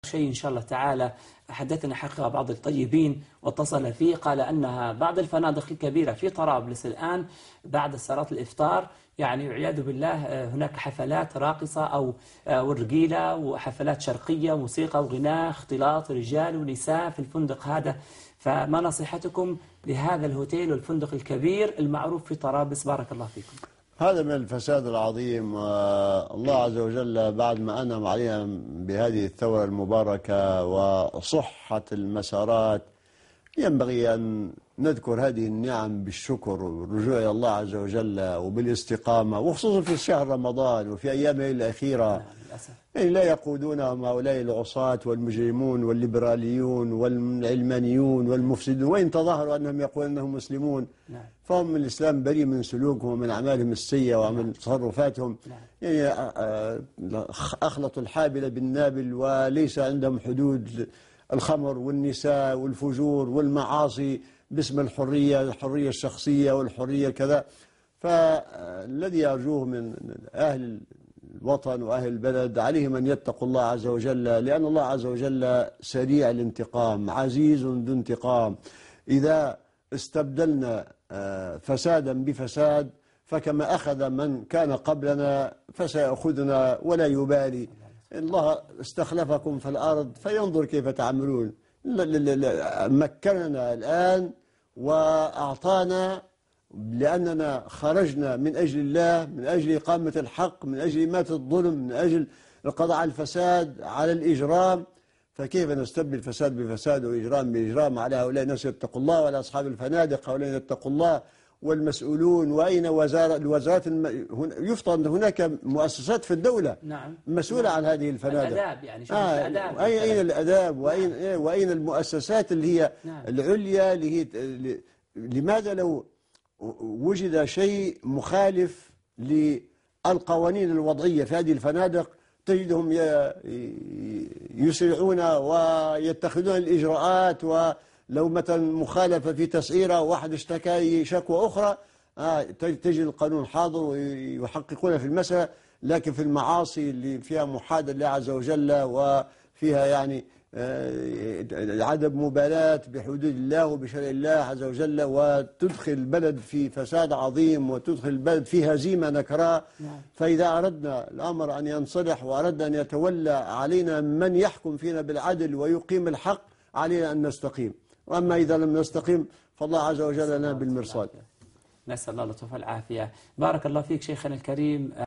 شيء إن شاء الله تعالى. حدثنا حقيقة بعض الطيبين واتصل فيه قال أنها بعض الفنادق الكبيرة في طرابلس الآن بعد صلاة الإفطار يعني والعياذ بالله هناك حفلات راقصة أو ورقيلة وحفلات شرقية موسيقى وغناء اختلاط رجال ونساء في الفندق هذا. فما نصيحتكم لهذا الهوتيل والفندق الكبير المعروف في طرابلس؟ بارك الله فيكم. هذا من الفساد العظيم. الله عز وجل بعد ما أنعم علينا بهذه الثورة المباركة وصحة المسارات ينبغي أن نذكر هذه النعم بالشكر والرجوع إلى الله عز وجل وبالاستقامة، وخصوصا في شهر رمضان وفي أيامه الأخيرة. يعني لا يقودونهم هؤلاء العصاة والمجرمون والليبراليون والعلمانيون والمفسدون، وإن تظاهروا أنهم يقولون أنهم مسلمون فهم الإسلام بريء من سلوكهم ومن أعمالهم السيئة ومن تصرفاتهم. يعني أخلطوا الحابل بالنابل وليس عندهم حدود. الخمر والنساء والفجور والمعاصي باسم الحرية الشخصية والحرية كذا. فالذي أرجوه من أهل الوطن وأهل البلد عليهم أن يتقوا الله عز وجل، لأن الله عز وجل سريع الانتقام عزيز ذو انتقام. إذا استبدلنا فسادا بفساد فكما أخذ من كان قبلنا فسيأخذنا ولا يبالي. الله استخلفكم في الأرض فينظر كيف تعملون. مكننا الآن وأعطانا لأننا خرجنا من أجل الله، من أجل إقامة الحق، من أجل إماتة الظلم، من أجل القضاء على الفساد على الإجرام. فكيف نستبدل فساد بفساد وإجرام بإجرام على هؤلاء الناس يتقوا الله وعلى أصحاب الفنادق هؤلاء يتقوا الله والمسؤولون؟ وأين الوزارات يفترض أن هناك مؤسسات في الدولة مسؤولة عن هذه الفنادق. الأداب يعني الأداب. أين الأداب وأين المؤسسات اللي هي العليا اللي هي لماذا لو وجد شيء مخالف للقوانين الوضعية في هذه الفنادق تجدهم يسرعون ويتخذون الإجراءات، ولو مثلا مخالفة في تسعيرة واحد اشتكى شكوى أخرى تجد القانون حاضر ويحققون في المسألة. لكن في المعاصي اللي فيها محادة لله عز وجل وفيها يعني عدم مبالاة بحدود الله وبشرع الله عز وجل، وتدخل البلد في فساد عظيم وتدخل البلد في هزيمة نكراء. فإذا أردنا الأمر أن ينصلح وأردنا أن يتولى علينا من يحكم فينا بالعدل ويقيم الحق علينا أن نستقيم. وأما إذا لم نستقيم فالله عز وجل لنا بالمرصاد. نسأل الله اللطف والعافية. بارك الله فيك شيخنا الكريم.